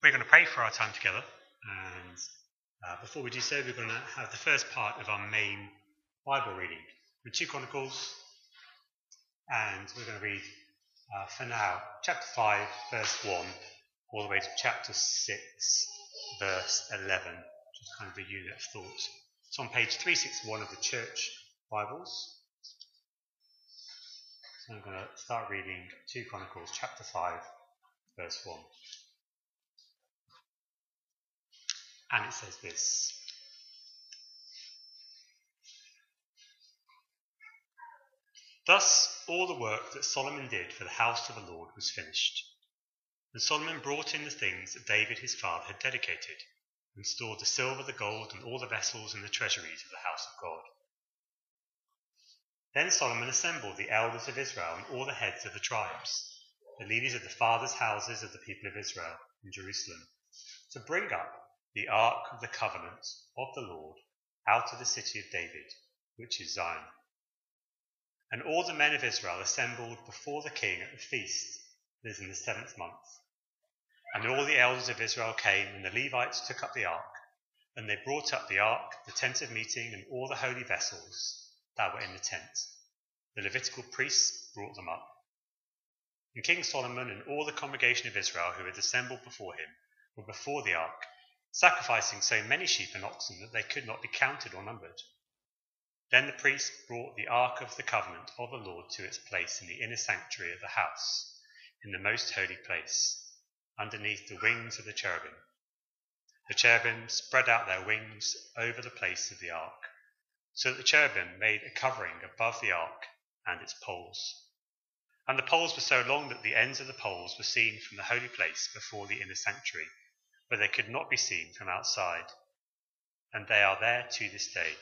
We're going to pray for our time together, and before we do so, we're going to have the first part of our main Bible reading from 2 Chronicles, and we're going to read, for now, chapter 5, verse 1, all the way to chapter 6, verse 11, which is kind of the unit of thought. It's on page 361 of the Church Bibles. So I'm going to start reading 2 Chronicles, chapter 5, verse 1. And it says this: Thus all the work that Solomon did for the house of the Lord was finished. And Solomon brought in the things that David his father had dedicated, and stored the silver, the gold, and all the vessels in the treasuries of the house of God. Then Solomon assembled the elders of Israel and all the heads of the tribes, the leaders of the fathers' houses of the people of Israel in Jerusalem, to bring up the ark of the covenant of the Lord out of the city of David, which is Zion. And all the men of Israel assembled before the king at the feast that is in the 7th month. And all the elders of Israel came, and the Levites took up the ark, and they brought up the ark, the tent of meeting, and all the holy vessels that were in the tent. The Levitical priests brought them up. And King Solomon and all the congregation of Israel who had assembled before him were before the ark, sacrificing so many sheep and oxen that they could not be counted or numbered. Then the priests brought the ark of the covenant of the Lord to its place in the inner sanctuary of the house, in the most holy place, underneath the wings of the cherubim. The cherubim spread out their wings over the place of the ark, so that the cherubim made a covering above the ark and its poles. And the poles were so long that the ends of the poles were seen from the holy place before the inner sanctuary, but they could not be seen from outside, and they are there to this day.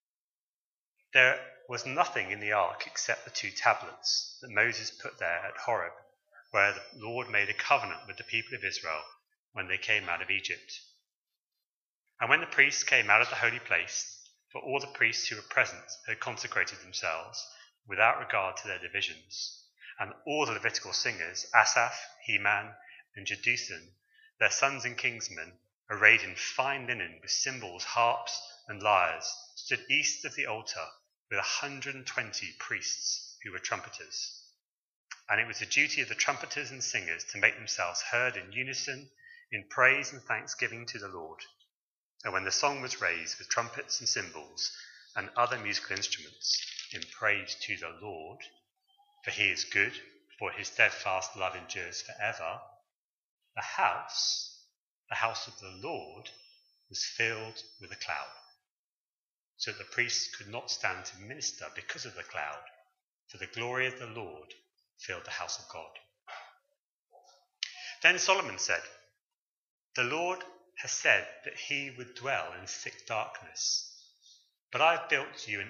There was nothing in the ark except the 2 tablets that Moses put there at Horeb, where the Lord made a covenant with the people of Israel when they came out of Egypt. And when the priests came out of the holy place, for all the priests who were present had consecrated themselves without regard to their divisions, and all the Levitical singers, Asaph, Heman, and Jeduthun, their sons and kinsmen, arrayed in fine linen with cymbals, harps, and lyres, stood east of the altar with 120 priests who were trumpeters. And it was the duty of the trumpeters and singers to make themselves heard in unison in praise and thanksgiving to the Lord. And when the song was raised with trumpets and cymbals and other musical instruments in praise to the Lord, for he is good, for his steadfast love endures forever, the house of the Lord, was filled with a cloud, so that the priests could not stand to minister because of the cloud, for the glory of the Lord filled the house of God. Then Solomon said, The Lord has said that he would dwell in thick darkness, but I have built you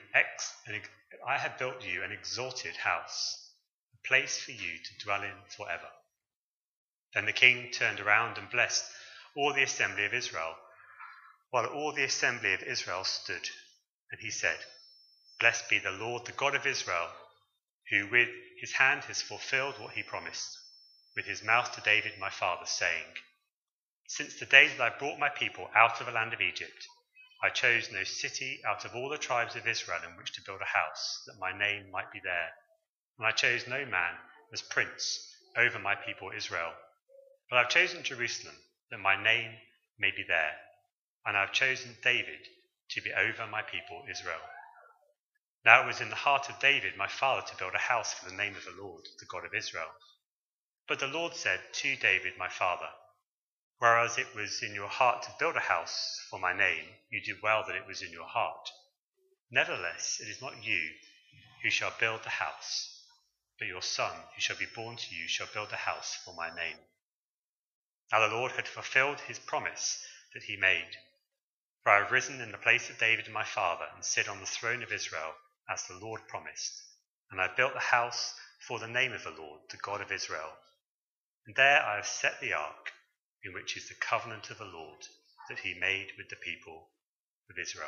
an exalted house, a place for you to dwell in forever. Then the king turned around and blessed all the assembly of Israel, while all the assembly of Israel stood. And he said, Blessed be the Lord, the God of Israel, who with his hand has fulfilled what he promised, with his mouth to David my father, saying, Since the day that I brought my people out of the land of Egypt, I chose no city out of all the tribes of Israel in which to build a house, that my name might be there. And I chose no man as prince over my people Israel. But I have chosen Jerusalem, that my name may be there, and I have chosen David to be over my people Israel. Now it was in the heart of David my father to build a house for the name of the Lord, the God of Israel. But the Lord said to David my father, Whereas it was in your heart to build a house for my name, you did well that it was in your heart. Nevertheless, it is not you who shall build the house, but your son who shall be born to you shall build the house for my name. Now the Lord had fulfilled his promise that he made. For I have risen in the place of David my father, and sit on the throne of Israel, as the Lord promised. And I have built the house for the name of the Lord, the God of Israel. And there I have set the ark, in which is the covenant of the Lord that he made with the people of Israel.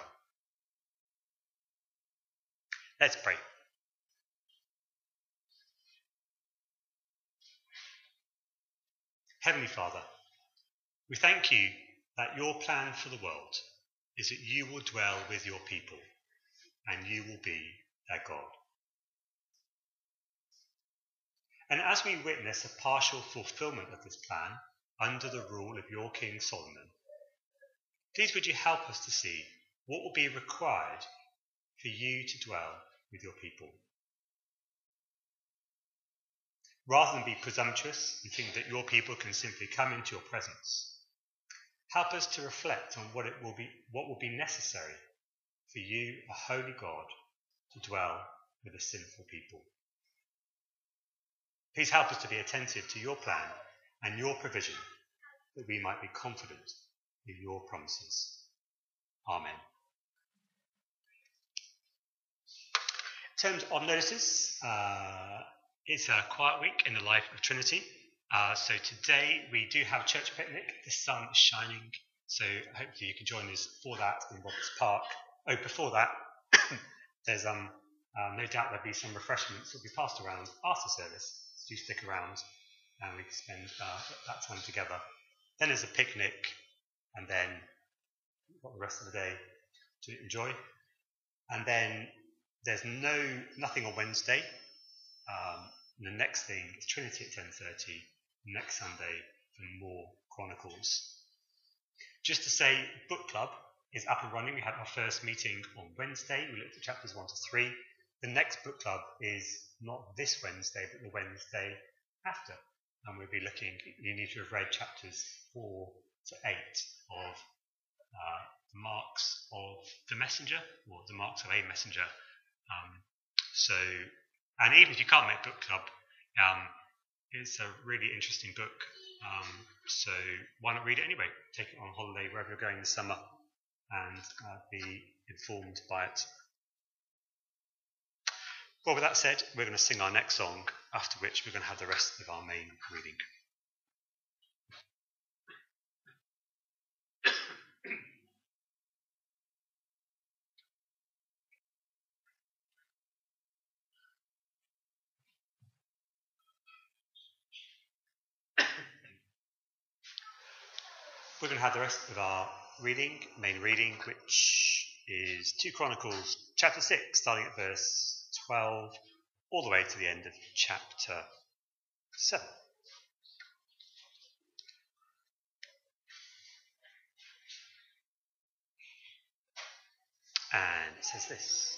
Let's pray. Heavenly Father, We thank you that your plan for the world is that you will dwell with your people and you will be their God. And as we witness a partial fulfillment of this plan under the rule of your King Solomon, please would you help us to see what will be required for you to dwell with your people. Rather than be presumptuous and think that your people can simply come into your presence, help us to reflect on what will be necessary for you, a holy God, to dwell with a sinful people. Please help us to be attentive to your plan and your provision, that we might be confident in your promises. Amen. In terms of notices, it's a quiet week in the life of Trinity. So today we do have a church picnic. The sun is shining, so hopefully you can join us for that in Roberts Park. Oh, before that, there's no doubt there'll be some refreshments that will be passed around after service. So do stick around and we can spend that time together. Then there's a picnic, and then we've got the rest of the day to enjoy. And then there's nothing on Wednesday. The next thing is Trinity at 10:30, next Sunday for more Chronicles. Just to say, book club is up and running. We had our first meeting on Wednesday. We looked at chapters 1 to 3. The next book club is not this Wednesday, but the Wednesday after. And we'll be looking, you need to have read chapters 4 to 8 of the marks of the messenger, or the marks of a messenger. And even if you can't make book club, it's a really interesting book. So why not read it anyway? Take it on holiday wherever you're going this summer and be informed by it. Well, with that said, we're going to sing our next song, after which we're going to have the rest of our main reading. We're going to have the rest of our main reading, which is 2 Chronicles chapter 6, starting at verse 12, all the way to the end of chapter 7. And it says this.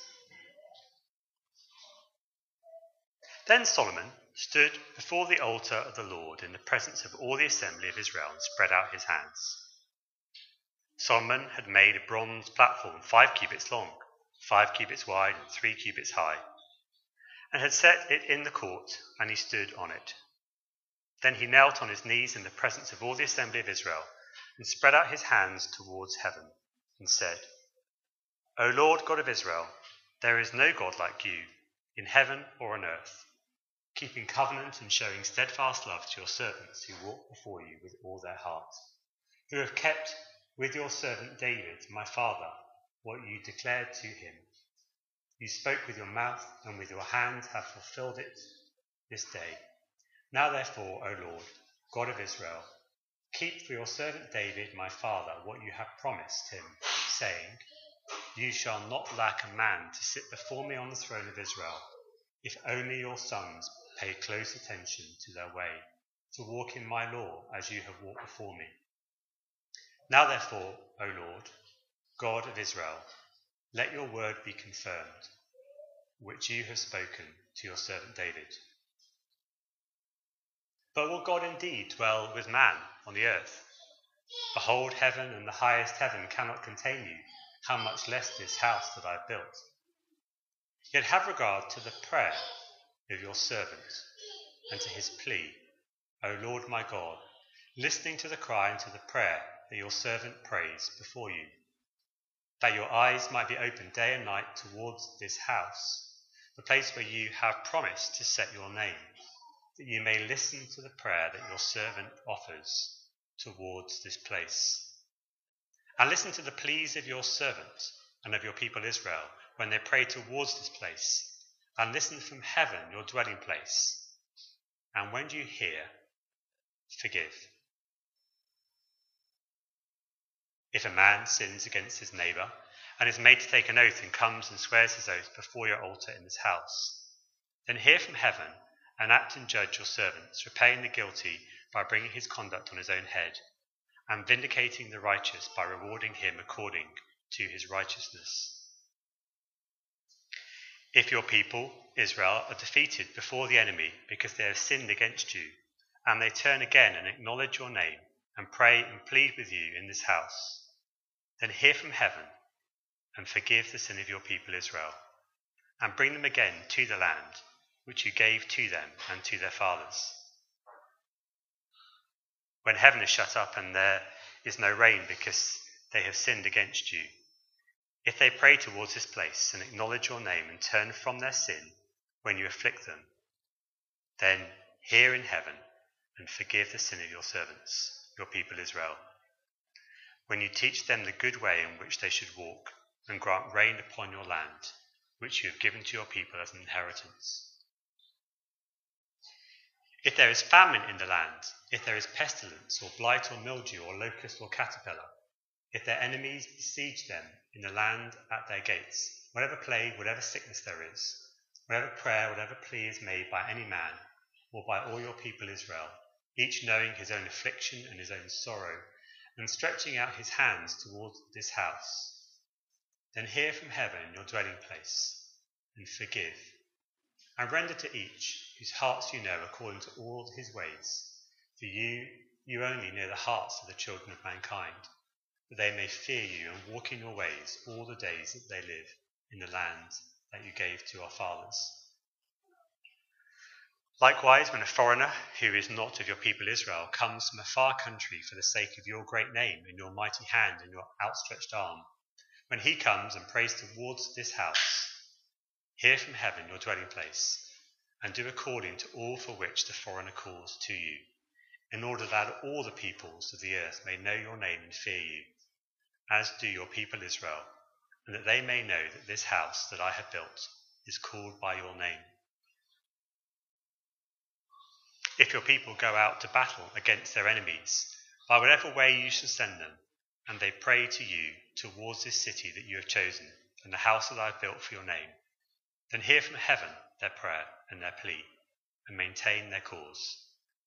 Then Solomon stood before the altar of the Lord in the presence of all the assembly of Israel and spread out his hands. Solomon had made a bronze platform 5 cubits long, 5 cubits wide, and 3 cubits high, and had set it in the court, and he stood on it. Then he knelt on his knees in the presence of all the assembly of Israel, and spread out his hands towards heaven, and said, O Lord God of Israel, there is no God like you, in heaven or on earth, keeping covenant and showing steadfast love to your servants who walk before you with all their heart, who have kept with your servant David, my father, what you declared to him. You spoke with your mouth, and with your hand have fulfilled it this day. Now therefore, O Lord, God of Israel, keep for your servant David, my father, what you have promised him, saying, You shall not lack a man to sit before me on the throne of Israel, if only your sons pay close attention to their way, to walk in my law as you have walked before me. Now therefore, O Lord, God of Israel, let your word be confirmed, which you have spoken to your servant David. But will God indeed dwell with man on the earth? Behold, heaven and the highest heaven cannot contain you, how much less this house that I have built. Yet have regard to the prayer of your servant, and to his plea, O Lord my God, listening to the cry and to the prayer that your servant prays before you, that your eyes might be open day and night towards this house, the place where you have promised to set your name, that you may listen to the prayer that your servant offers towards this place. And listen to the pleas of your servant and of your people Israel when they pray towards this place, and listen from heaven, your dwelling place. And when you hear, forgive. If a man sins against his neighbour and is made to take an oath and comes and swears his oath before your altar in this house, then hear from heaven and act and judge your servants, repaying the guilty by bringing his conduct on his own head, and vindicating the righteous by rewarding him according to his righteousness. If your people, Israel, are defeated before the enemy because they have sinned against you, and they turn again and acknowledge your name, and pray and plead with you in this house, then hear from heaven and forgive the sin of your people Israel, and bring them again to the land which you gave to them and to their fathers. When heaven is shut up and there is no rain because they have sinned against you, if they pray towards this place and acknowledge your name and turn from their sin when you afflict them, then hear in heaven and forgive the sin of your servants, your people Israel, when you teach them the good way in which they should walk, and grant rain upon your land, which you have given to your people as an inheritance. If there is famine in the land, if there is pestilence or blight or mildew or locust or caterpillar, if their enemies besiege them in the land at their gates, whatever plague, whatever sickness there is, whatever prayer, whatever plea is made by any man or by all your people Israel, each knowing his own affliction and his own sorrow, and stretching out his hands towards this house, then hear from heaven your dwelling place, and forgive, and render to each whose hearts you know according to all his ways. For you only know the hearts of the children of mankind, that they may fear you and walk in your ways all the days that they live in the land that you gave to our fathers. Likewise, when a foreigner who is not of your people Israel comes from a far country for the sake of your great name and your mighty hand and your outstretched arm, when he comes and prays towards this house, hear from heaven your dwelling place, and do according to all for which the foreigner calls to you, in order that all the peoples of the earth may know your name and fear you, as do your people Israel, and that they may know that this house that I have built is called by your name. If your people go out to battle against their enemies, by whatever way you shall send them, and they pray to you towards this city that you have chosen, and the house that I have built for your name, then hear from heaven their prayer and their plea, and maintain their cause.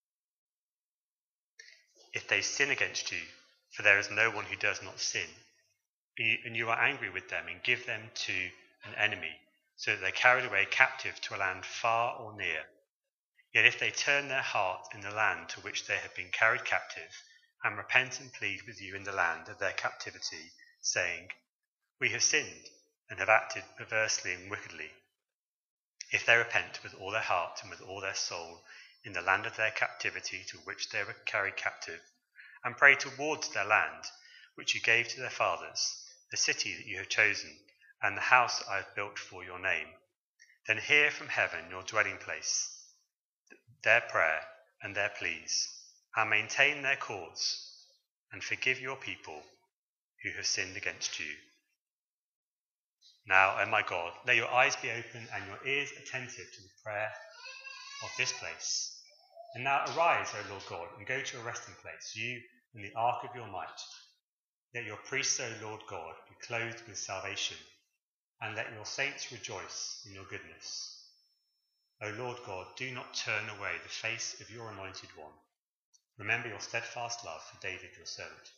If they sin against you, for there is no one who does not sin, and you are angry with them and give them to an enemy, so that they are carried away captive to a land far or near, yet if they turn their heart in the land to which they have been carried captive, and repent and plead with you in the land of their captivity, saying, we have sinned and have acted perversely and wickedly, if they repent with all their heart and with all their soul in the land of their captivity to which they were carried captive, and pray towards their land, which you gave to their fathers, the city that you have chosen, and the house I have built for your name, then hear from heaven your dwelling place, their prayer and their pleas, and maintain their cause, and forgive your people who have sinned against you. Now, O my God, let your eyes be open and your ears attentive to the prayer of this place. And now arise, O Lord God, and go to your resting place, you and the ark of your might. Let your priests, O Lord God, be clothed with salvation, and let your saints rejoice in your goodness. O Lord God, do not turn away the face of your anointed one. Remember your steadfast love for David your servant.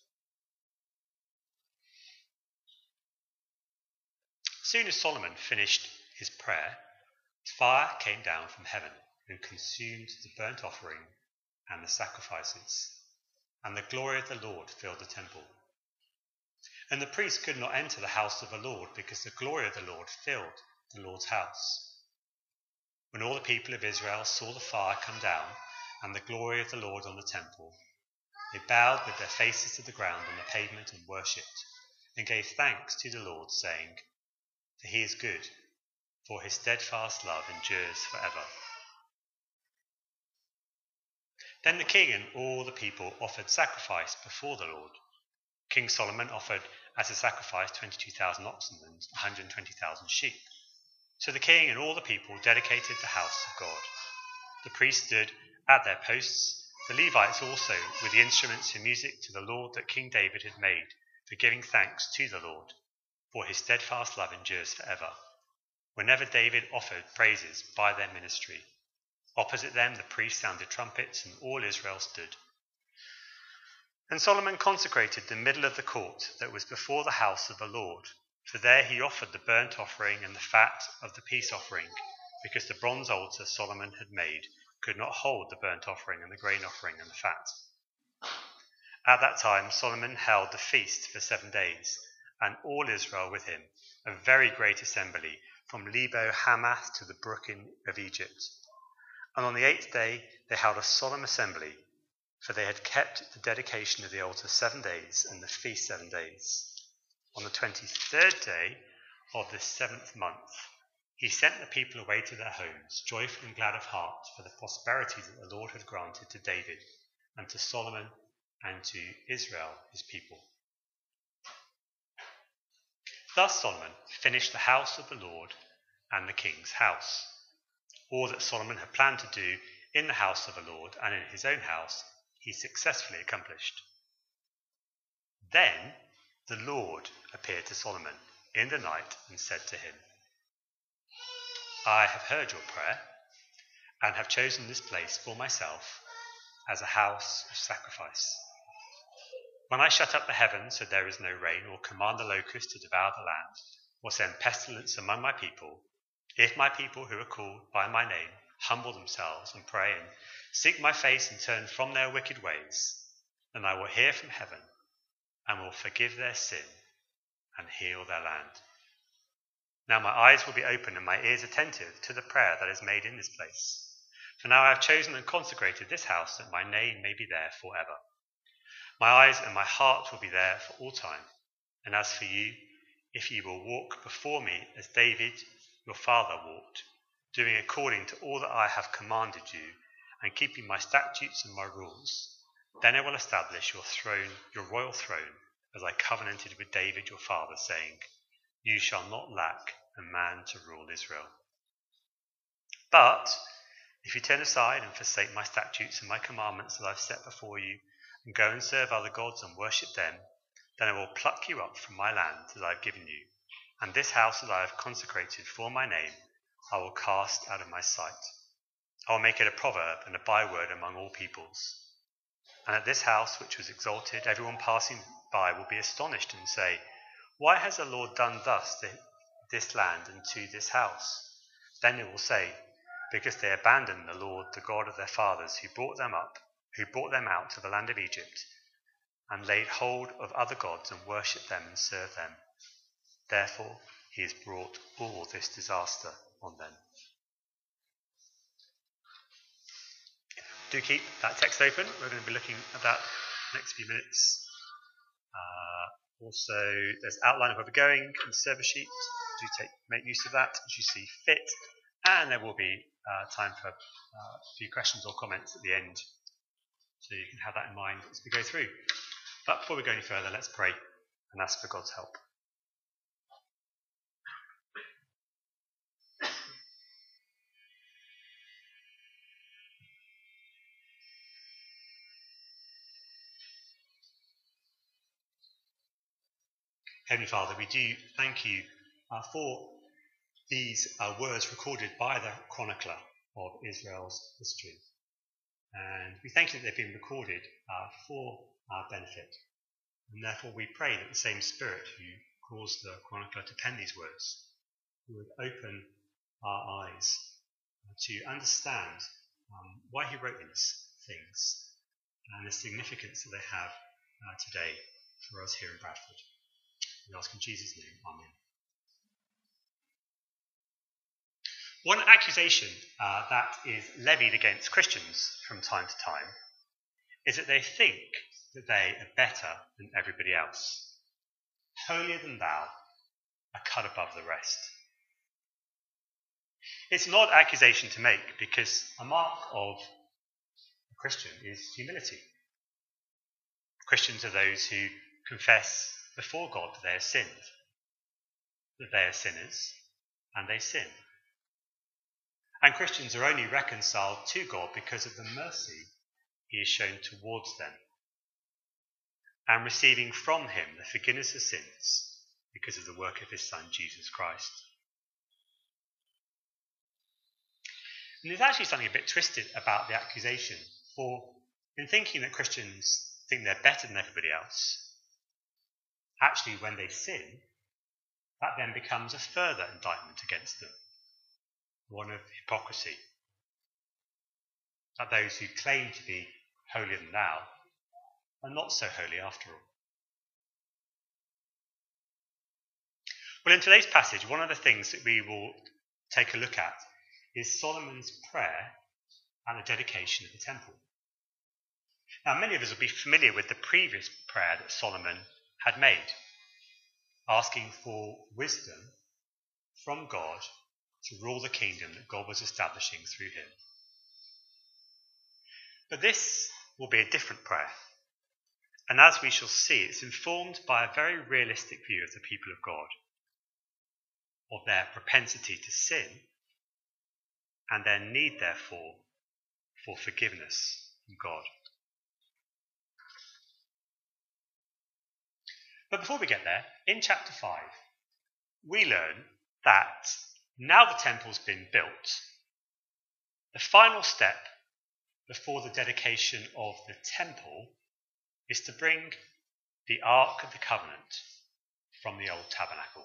Soon as Solomon finished his prayer, fire came down from heaven and consumed the burnt offering and the sacrifices, and the glory of the Lord filled the temple. And the priests could not enter the house of the Lord, because the glory of the Lord filled the Lord's house. When all the people of Israel saw the fire come down and the glory of the Lord on the temple, they bowed with their faces to the ground on the pavement and worshipped, and gave thanks to the Lord, saying, for he is good, for his steadfast love endures forever. Then the king and all the people offered sacrifice before the Lord. King Solomon offered as a sacrifice 22,000 oxen and 120,000 sheep. So the king and all the people dedicated the house of God. The priests stood at their posts, the Levites also, with the instruments and music to the Lord that King David had made for giving thanks to the Lord, for his steadfast love endures forever. Whenever David offered praises by their ministry, opposite them the priests sounded trumpets, and all Israel stood. And Solomon consecrated the middle of the court that was before the house of the Lord, for there he offered the burnt offering and the fat of the peace offering, because the bronze altar Solomon had made could not hold the burnt offering and the grain offering and the fat. At that time Solomon held the feast for 7 days, and all Israel with him, a very great assembly, from Lebo Hamath to the brook of Egypt. And on the 8th day they held a solemn assembly, for they had kept the dedication of the altar 7 days, and the feast 7 days. On the 23rd day of the 7th month, he sent the people away to their homes, joyful and glad of heart, for the prosperity that the Lord had granted to David, and to Solomon, and to Israel his people. Thus Solomon finished the house of the Lord and the king's house. All that Solomon had planned to do in the house of the Lord and in his own house, he successfully accomplished. Then the Lord appeared to Solomon in the night and said to him, I have heard your prayer and have chosen this place for myself as a house of sacrifice. When I shut up the heavens so there is no rain, or command the locust to devour the land, or send pestilence among my people, if my people who are called by my name humble themselves and pray and seek my face and turn from their wicked ways, then I will hear from heaven and will forgive their sin and heal their land. Now my eyes will be open and my ears attentive to the prayer that is made in this place. For now I have chosen and consecrated this house that my name may be there forever. My eyes and my heart will be there for all time. And as for you, if you will walk before me as David your father walked, doing according to all that I have commanded you, and keeping my statutes and my rules, then I will establish your throne, your royal throne, as I covenanted with David your father, saying, you shall not lack a man to rule Israel. But if you turn aside and forsake my statutes and my commandments that I have set before you, and go and serve other gods and worship them, then I will pluck you up from my land that I have given you, and this house that I have consecrated for my name I will cast out of my sight. I will make it a proverb and a byword among all peoples. And at this house which was exalted, everyone passing by will be astonished and say, why has the Lord done thus to this land and to this house? Then they will say, because they abandoned the Lord, the God of their fathers, who brought them out to the land of Egypt, and laid hold of other gods and worshipped them and served them. Therefore he has brought all this disaster on them. Do keep that text open. We're going to be looking at that next few minutes. Also, there's an outline of where we're going in the service sheet. Do make use of that as you see fit. And there will be time for a few questions or comments at the end. So you can have that in mind as we go through. But before we go any further, let's pray and ask for God's help. Heavenly Father, we do thank you for these words recorded by the chronicler of Israel's history. And we thank you that they've been recorded for our benefit. And therefore we pray that the same Spirit who caused the chronicler to pen these words would open our eyes to understand why he wrote these things and the significance that they have today for us here in Bradford. We ask in Jesus' name, Amen. One accusation that is levied against Christians from time to time is that they think that they are better than everybody else, holier than thou, a cut above the rest. It's an odd accusation to make because a mark of a Christian is humility. Christians are those who confess before God that they have sinned, that they are sinners, and they sin. And Christians are only reconciled to God because of the mercy he has shown towards them. and receiving from him the forgiveness of sins because of the work of his Son, Jesus Christ. And there's actually something a bit twisted about the accusation, for in thinking that Christians think they're better than everybody else, actually when they sin, that then becomes a further indictment against them, one of hypocrisy. That those who claim to be holier than thou are not so holy after all. Well, in today's passage, one of the things that we will take a look at is Solomon's prayer and the dedication of the temple. Now, many of us will be familiar with the previous prayer that Solomon had made, asking for wisdom from God to rule the kingdom that God was establishing through him. But this will be a different prayer. And as we shall see, it's informed by a very realistic view of the people of God, of their propensity to sin, and their need, therefore, for forgiveness from God. But before we get there, in chapter 5, we learn that now the temple's been built, the final step before the dedication of the temple is to bring the Ark of the Covenant from the old tabernacle.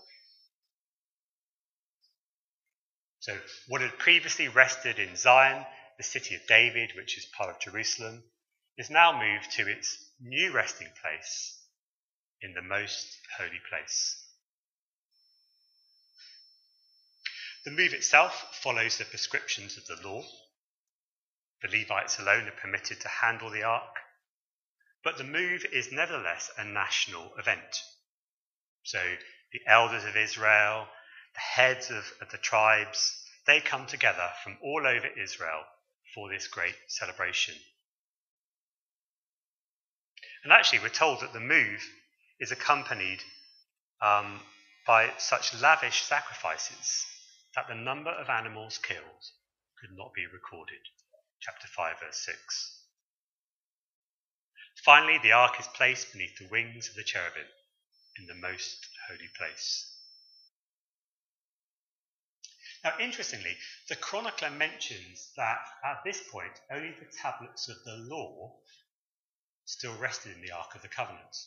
So what had previously rested in Zion, the city of David, which is part of Jerusalem, is now moved to its new resting place in the most holy place. The move itself follows the prescriptions of the law. The Levites alone are permitted to handle the ark, but the move is nevertheless a national event. So the elders of Israel, the heads of the tribes, they come together from all over Israel for this great celebration. And actually we're told that the move is accompanied by such lavish sacrifices that the number of animals killed could not be recorded. Chapter 5, verse 6. Finally, the ark is placed beneath the wings of the cherubim in the most holy place. Now, interestingly, the chronicler mentions that at this point, only the tablets of the law still rested in the Ark of the Covenant.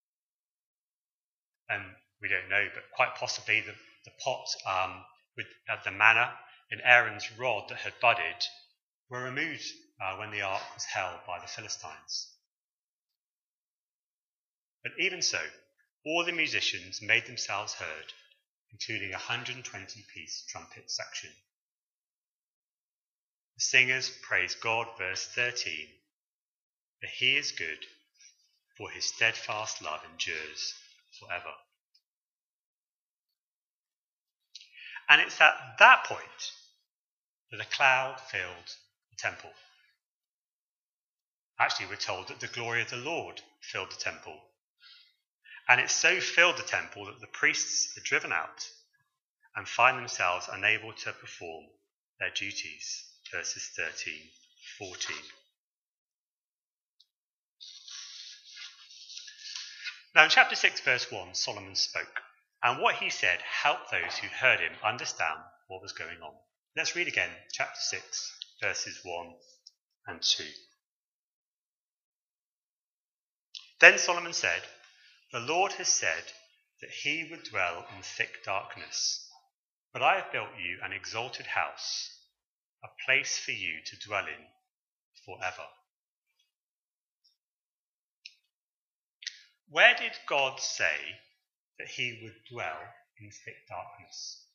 And we don't know, but quite possibly the pot with the manna and Aaron's rod that had budded were removed when the ark was held by the Philistines. But even so, all the musicians made themselves heard, including a 120-piece trumpet section. The singers praise God, verse 13, for he is good, for his steadfast love endures forever. And it's at that point that a cloud filled the temple. Actually, we're told that the glory of the Lord filled the temple. And it so filled the temple that the priests are driven out and find themselves unable to perform their duties. Verses 13, 14. Now in chapter 6, verse 1, Solomon spoke. And what he said helped those who heard him understand what was going on. Let's read again, chapter 6, verses 1 and 2. Then Solomon said, "The Lord has said that he would dwell in thick darkness, but I have built you an exalted house, a place for you to dwell in forever." Where did God say that he would dwell in thick darkness?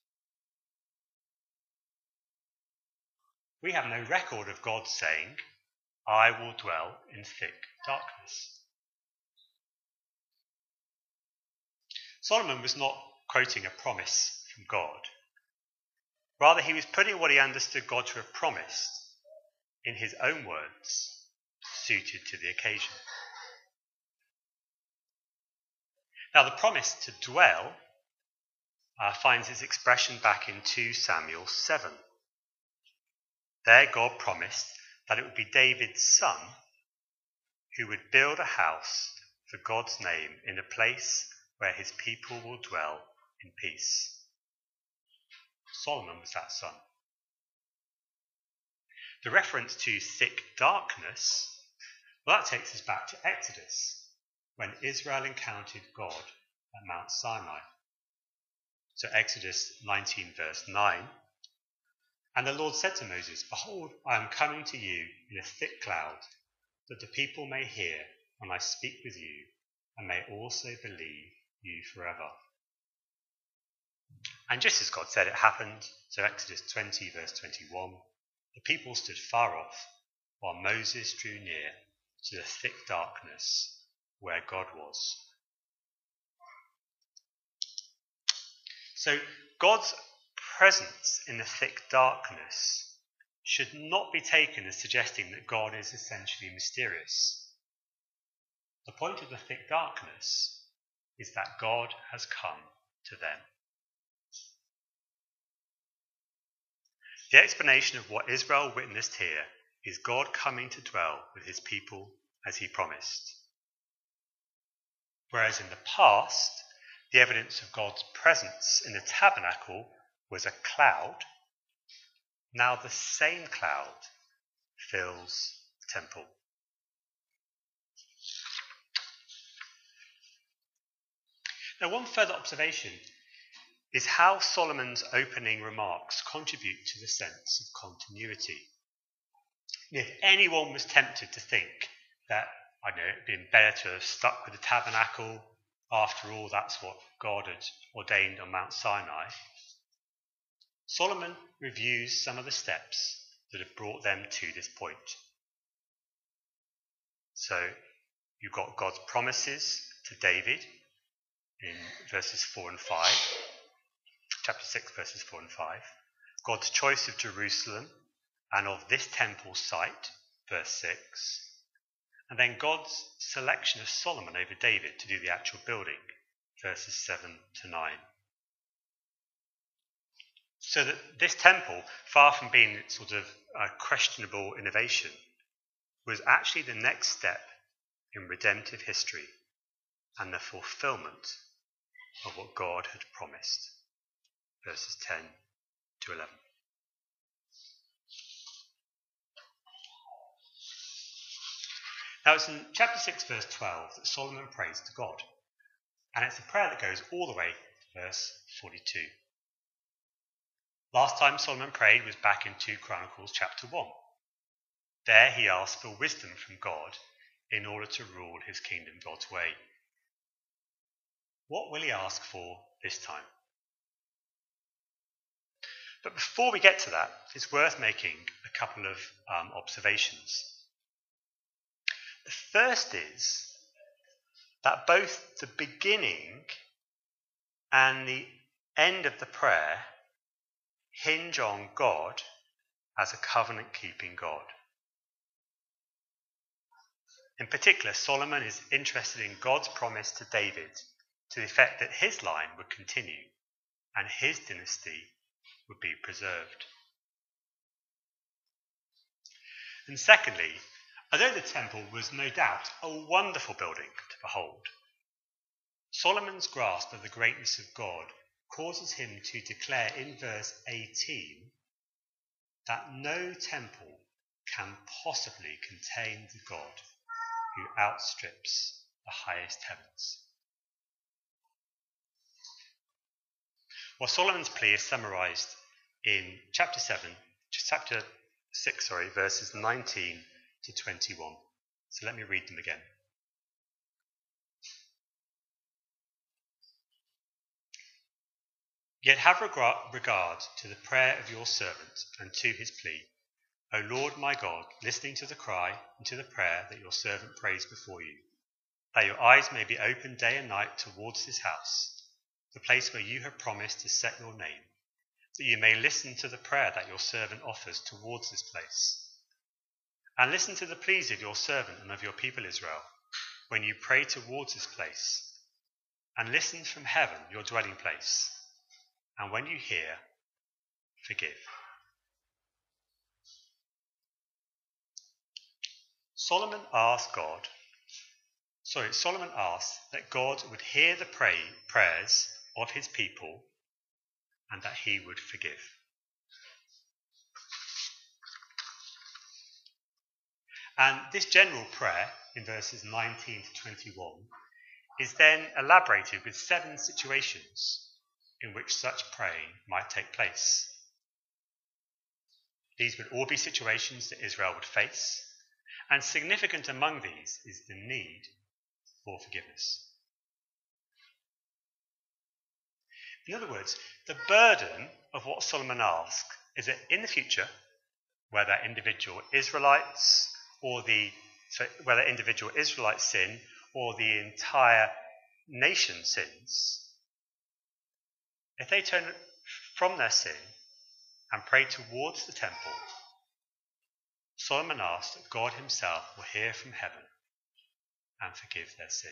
We have no record of God saying, "I will dwell in thick darkness." Solomon was not quoting a promise from God. Rather, he was putting what he understood God to have promised in his own words, suited to the occasion. Now, the promise to dwell finds its expression back in 2 Samuel 7. There, God promised that it would be David's son who would build a house for God's name in a place where his people will dwell in peace. Solomon was that son. The reference to thick darkness, well, that takes us back to Exodus, when Israel encountered God at Mount Sinai. So Exodus 19 verse 9, and the Lord said to Moses, "Behold, I am coming to you in a thick cloud, that the people may hear when I speak with you, and may also believe you forever." And just as God said it happened, so Exodus 20 verse 21, the people stood far off, while Moses drew near to the thick darkness where God was. So God's presence in the thick darkness should not be taken as suggesting that God is essentially mysterious. The point of the thick darkness is that God has come to them. The explanation of what Israel witnessed here is God coming to dwell with his people as he promised. Whereas in the past, the evidence of God's presence in the tabernacle was a cloud, now the same cloud fills the temple. Now, one further observation is how Solomon's opening remarks contribute to the sense of continuity. If anyone was tempted to think that, I know, it'd been better to have stuck with the tabernacle, after all, that's what God had ordained on Mount Sinai, Solomon reviews some of the steps that have brought them to this point. So you've got God's promises to David in verses 4 and 5, chapter 6 verses 4 and 5, God's choice of Jerusalem and of this temple site, verse 6, and then God's selection of Solomon over David to do the actual building, verses 7 to 9. So that this temple, far from being sort of a questionable innovation, was actually the next step in redemptive history and the fulfillment of what God had promised, verses 10 to 11. Now it's in chapter 6 verse 12 that Solomon prays to God, and it's a prayer that goes all the way to verse 42. Last time Solomon prayed was back in 2 Chronicles chapter 1. There he asked for wisdom from God in order to rule his kingdom God's way. What will he ask for this time? But before we get to that, it's worth making a couple of observations. The first is that both the beginning and the end of the prayer hinge on God as a covenant-keeping God. In particular, Solomon is interested in God's promise to David to the effect that his line would continue and his dynasty would be preserved. And secondly, although the temple was no doubt a wonderful building to behold, Solomon's grasp of the greatness of God causes him to declare in verse 18 that no temple can possibly contain the God who outstrips the highest heavens. Well, Solomon's plea is summarized in chapter 6, verses 19 to 21. So let me read them again. Yet have regard to the prayer of your servant and to his plea, O Lord my God, listening to the cry and to the prayer that your servant prays before you, that your eyes may be open day and night towards this house, the place where you have promised to set your name, that you may listen to the prayer that your servant offers towards this place. And listen to the pleas of your servant and of your people Israel, when you pray towards this place. And listen from heaven, your dwelling place. And when you hear, forgive. Solomon asked God Solomon asked that God would hear the prayers of his people and that he would forgive. And this general prayer in verses 19 to 21 is then elaborated with 7 situations in which such praying might take place. These would all be situations that Israel would face, and significant among these is the need for forgiveness. In other words, the burden of what Solomon asks is that in the future, whether individual Israelites sin or the entire nation sins, if they turn from their sin and pray towards the temple, Solomon asks that God himself will hear from heaven and forgive their sin.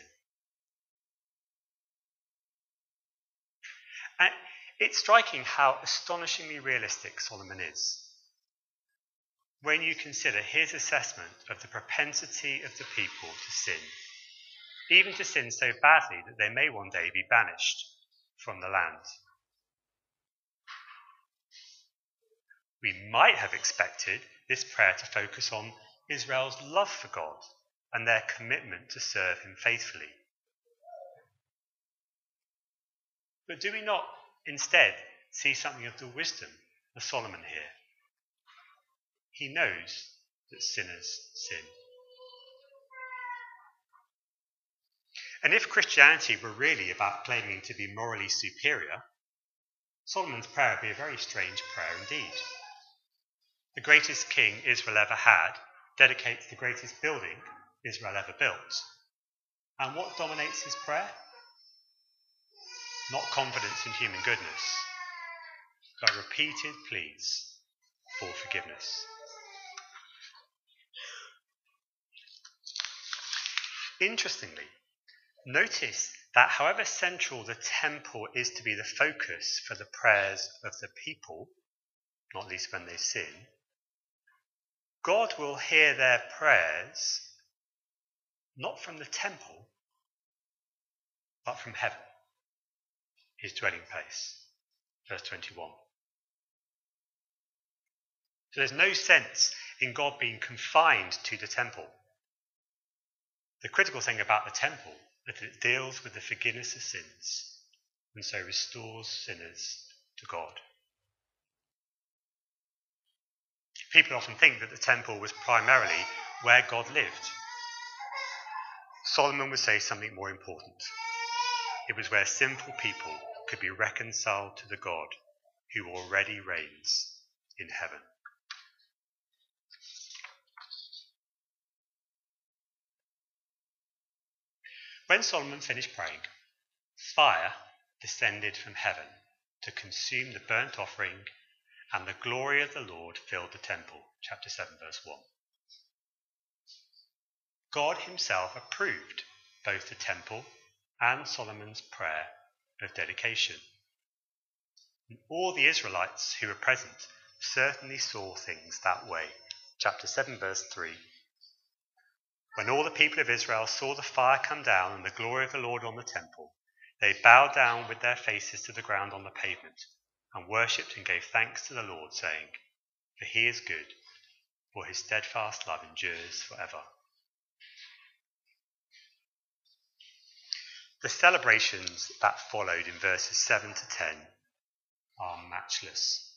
And it's striking how astonishingly realistic Solomon is when you consider his assessment of the propensity of the people to sin, even to sin so badly that they may one day be banished from the land. We might have expected this prayer to focus on Israel's love for God and their commitment to serve him faithfully. But do we not instead see something of the wisdom of Solomon here? He knows that sinners sin. And if Christianity were really about claiming to be morally superior, Solomon's prayer would be a very strange prayer indeed. The greatest king Israel ever had dedicates the greatest building Israel ever built. And what dominates his prayer? Not confidence in human goodness, but repeated pleas for forgiveness. Interestingly, notice that however central the temple is to be the focus for the prayers of the people, not least when they sin, God will hear their prayers not from the temple, but from heaven, his dwelling place. Verse 21. So there's no sense in God being confined to the temple. The critical thing about the temple is that it deals with the forgiveness of sins and so restores sinners to God. People often think that the temple was primarily where God lived. Solomon would say something more important. It was where sinful people could be reconciled to the God who already reigns in heaven. When Solomon finished praying, fire descended from heaven to consume the burnt offering, and the glory of the Lord filled the temple. Chapter 7, verse 1. God himself approved both the temple and Solomon's prayer of dedication. And all the Israelites who were present certainly saw things that way. Chapter 7, verse 3. When all the people of Israel saw the fire come down and the glory of the Lord on the temple, they bowed down with their faces to the ground on the pavement and worshipped and gave thanks to the Lord, saying, "For he is good, for his steadfast love endures forever." The celebrations that followed in verses 7 to 10 are matchless.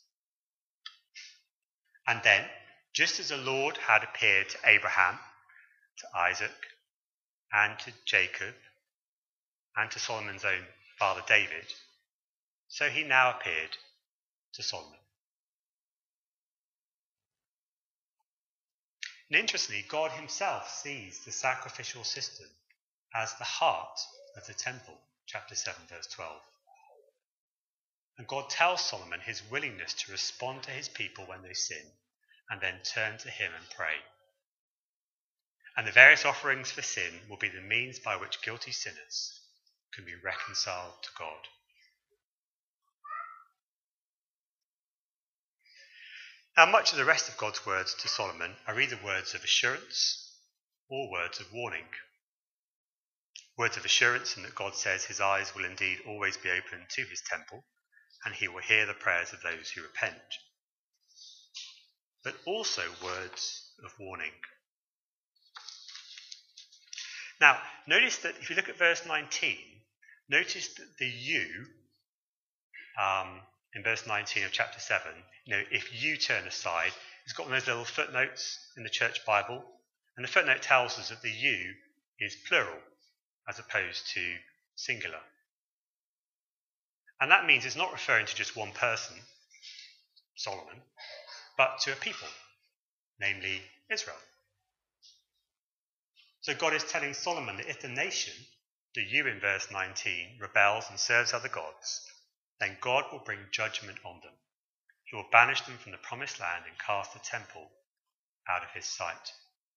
And then, just as the Lord had appeared to Abraham, to Isaac, and to Jacob, and to Solomon's own father David, so he now appeared to Solomon. And interestingly, God himself sees the sacrificial system as the heart of the temple, chapter 7, verse 12. And God tells Solomon his willingness to respond to his people when they sin, and then turn to him and pray. And the various offerings for sin will be the means by which guilty sinners can be reconciled to God. Now, much of the rest of God's words to Solomon are either words of assurance or words of warning. Words of assurance in that God says his eyes will indeed always be open to his temple, and he will hear the prayers of those who repent. But also words of warning. Now, notice that if you look at verse 19, notice that the you, in verse 19 of chapter 7, if you turn aside, it's got one of those little footnotes in the church Bible, and the footnote tells us that the you is plural as opposed to singular. And that means it's not referring to just one person, Solomon, but to a people, namely Israel. So God is telling Solomon that if the nation, the you in verse 19, rebels and serves other gods, then God will bring judgment on them. He will banish them from the promised land and cast the temple out of his sight.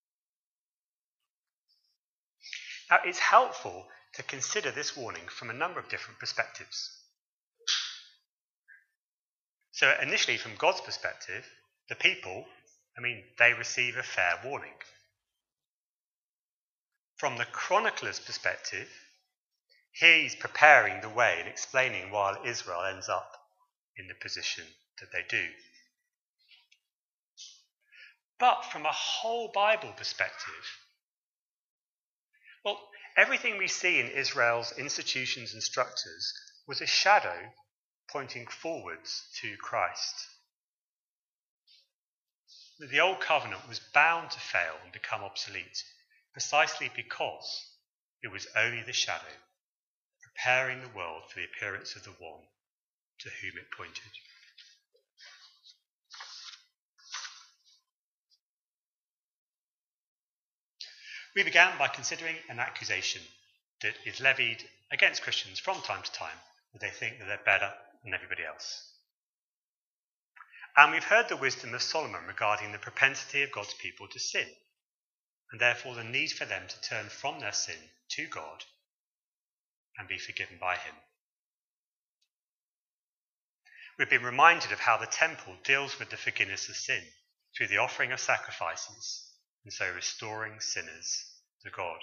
Now, it's helpful to consider this warning from a number of different perspectives. So initially, from God's perspective, the people, they receive a fair warning. From the chronicler's perspective, he's preparing the way and explaining why Israel ends up in the position that they do. But from a whole Bible perspective, well, everything we see in Israel's institutions and structures was a shadow pointing forwards to Christ. The old covenant was bound to fail and become obsolete, precisely because it was only the shadow, preparing the world for the appearance of the one to whom it pointed. We began by considering an accusation that is levied against Christians from time to time, that they think that they're better than everybody else. And we've heard the wisdom of Solomon regarding the propensity of God's people to sin, and therefore the need for them to turn from their sin to God and be forgiven by him. We've been reminded of how the temple deals with the forgiveness of sin through the offering of sacrifices, and so restoring sinners to God.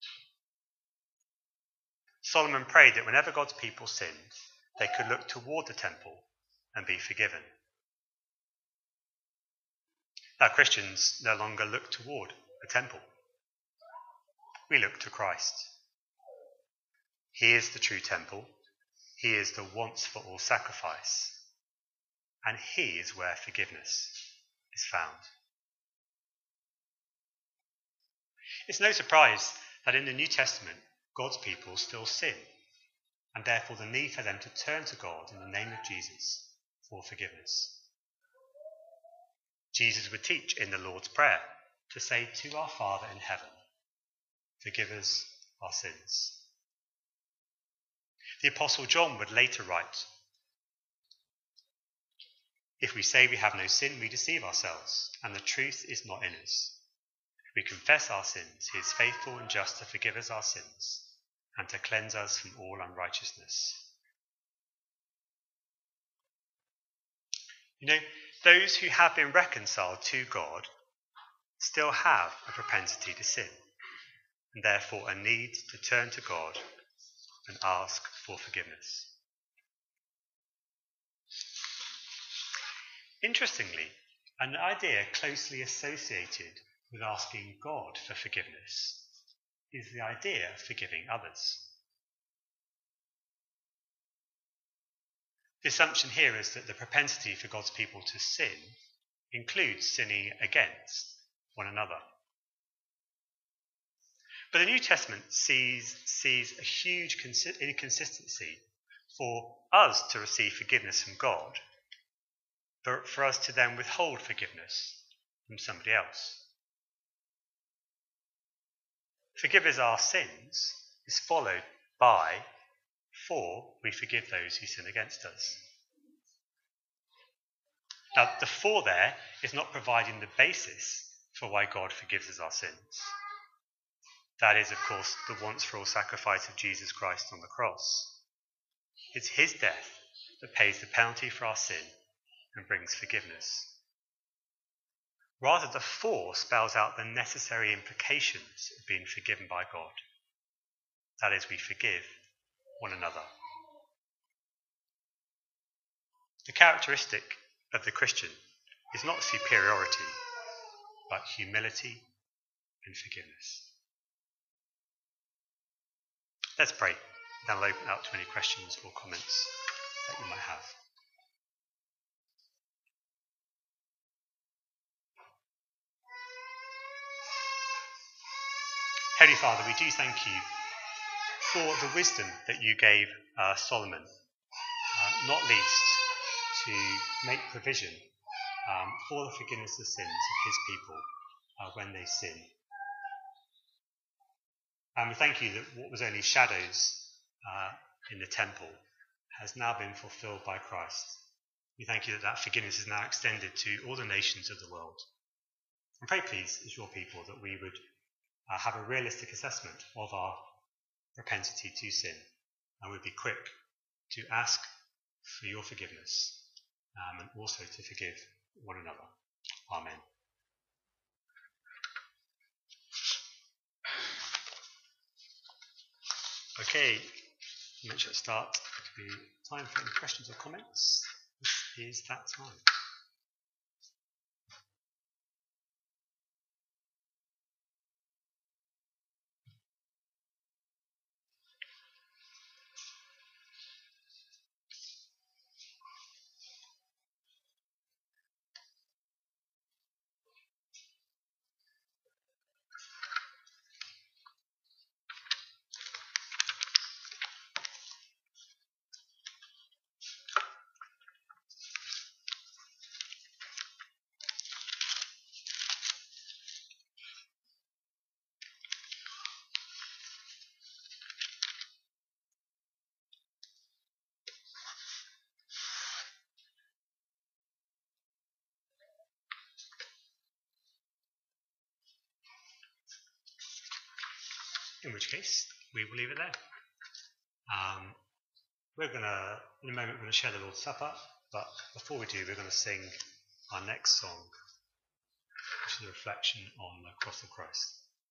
Solomon prayed that whenever God's people sinned, they could look toward the temple and be forgiven. Now, Christians no longer look toward a temple. We look to Christ. He is the true temple. He is the once-for-all sacrifice. And he is where forgiveness is found. It's no surprise that in the New Testament, God's people still sin, and therefore the need for them to turn to God in the name of Jesus for forgiveness. Jesus would teach in the Lord's Prayer to say to our Father in heaven, forgive us our sins. The Apostle John would later write, if we say we have no sin, we deceive ourselves, and the truth is not in us. If we confess our sins, he is faithful and just to forgive us our sins and to cleanse us from all unrighteousness. Those who have been reconciled to God still have a propensity to sin, and therefore a need to turn to God and ask for forgiveness. Interestingly, an idea closely associated with asking God for forgiveness is the idea of forgiving others. The assumption here is that the propensity for God's people to sin includes sinning against one another. But the New Testament sees a huge inconsistency for us to receive forgiveness from God, but for us to then withhold forgiveness from somebody else. Forgive us our sins is followed by, for we forgive those who sin against us. Now, the for there is not providing the basis for why God forgives us our sins. That is, of course, the once-for-all sacrifice of Jesus Christ on the cross. It's his death that pays the penalty for our sin and brings forgiveness. Rather, the for spells out the necessary implications of being forgiven by God. that is, we forgive one another. The characteristic of the Christian is not superiority, but humility and forgiveness. Let's pray, then I'll open up to any questions or comments that you might have. Heavenly Father, we do thank you for the wisdom that you gave Solomon, not least to make provision for the forgiveness of sins of his people when they sin. And we thank you that what was only shadows in the temple has now been fulfilled by Christ. We thank you that that forgiveness is now extended to all the nations of the world. And pray, please, as your people, that we would have a realistic assessment of our propensity to sin, and would be quick to ask for your forgiveness and also to forgive one another. Amen. Okay, I mentioned at the start, it could be time for any questions or comments. This is that time. In which case, we will leave it there. In a moment, we're going to share the Lord's Supper, but before we do, we're going to sing our next song, which is a reflection on the cross of Christ.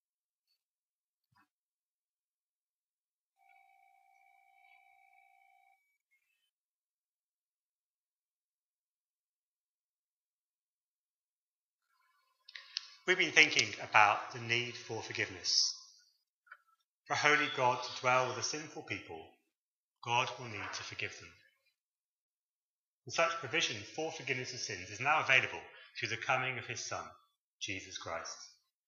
We've been thinking about the need for forgiveness. For a holy God to dwell with a sinful people, God will need to forgive them. And such provision for forgiveness of sins is now available through the coming of his Son, Jesus Christ.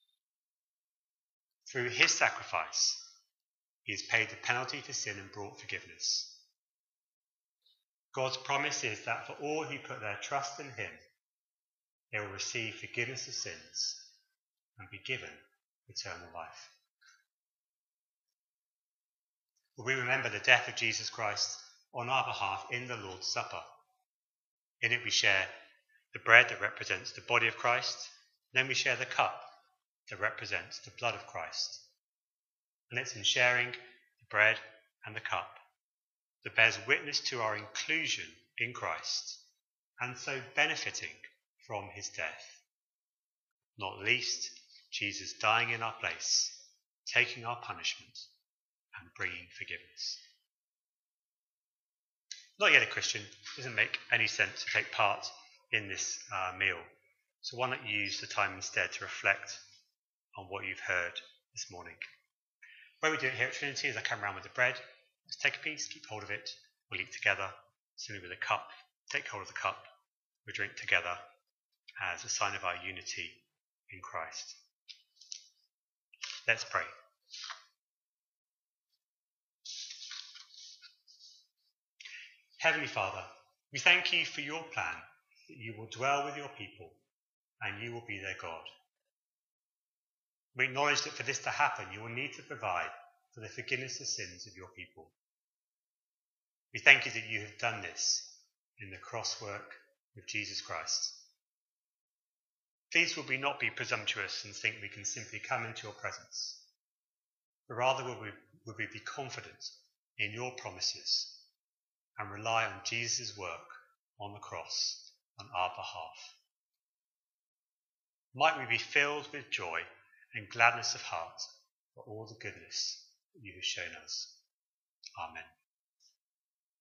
Through his sacrifice, he has paid the penalty for sin and brought forgiveness. God's promise is that for all who put their trust in him, they will receive forgiveness of sins and be given eternal life. We remember the death of Jesus Christ on our behalf in the Lord's Supper. In it we share the bread that represents the body of Christ, and then we share the cup that represents the blood of Christ. And it's in sharing the bread and the cup that bears witness to our inclusion in Christ, and so benefiting from his death. Not least, Jesus dying in our place, taking our punishment, and bringing forgiveness. Not yet a Christian, doesn't make any sense to take part in this meal. So why not use the time instead to reflect on what you've heard this morning. The way we do it here at Trinity is I come around with the bread, let's take a piece, keep hold of it, we'll eat together. Similarly with a cup, take hold of the cup, we drink together as a sign of our unity in Christ. Let's pray. Heavenly Father, we thank you for your plan that you will dwell with your people and you will be their God. We acknowledge that for this to happen, you will need to provide for the forgiveness of sins of your people. We thank you that you have done this in the cross work of Jesus Christ. Please will we not be presumptuous and think we can simply come into your presence, but rather will we be confident in your promises and rely on Jesus' work on the cross on our behalf. Might we be filled with joy and gladness of heart for all the goodness you have shown us. Amen.